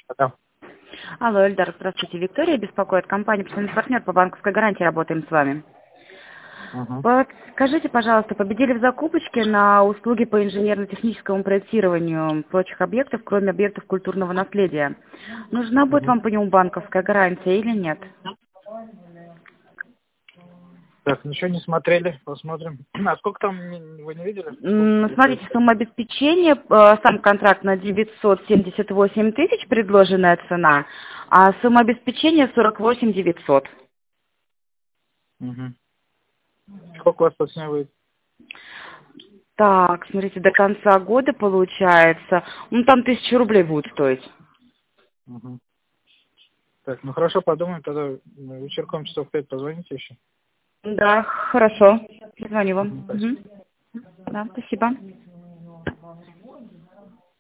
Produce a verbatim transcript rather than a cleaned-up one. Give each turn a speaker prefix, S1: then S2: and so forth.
S1: Да.
S2: Алло, Эльдар, здравствуйте. Виктория беспокоит. Компания «Постоянный партнер» по банковской гарантии, работаем с вами.
S1: Угу.
S2: Подскажите, пожалуйста, победили в закупочке на услуги по инженерно-техническому проектированию прочих объектов, кроме объектов культурного наследия. Нужна будет
S1: Угу.
S2: вам по нему банковская гарантия или нет?
S1: Так, ничего не смотрели, посмотрим. А сколько там, не- вы не видели? Сколько
S2: М,
S1: будет стоить?
S2: Смотрите, сумма обеспечения, э, сам контракт на девятьсот семьдесят восемь тысяч, предложенная цена, а сумма обеспечения сорок восемь девятьсот.
S1: Угу. Сколько у вас тут с ней будет?
S2: Так, смотрите, до конца года получается, ну там тысячу рублей будет стоить.
S1: Угу. Так, ну хорошо, подумаем, тогда вечерком часов пять позвоните еще.
S2: Да, хорошо. Звоню вам.
S1: Угу, спасибо.
S2: Мгм. Да, спасибо.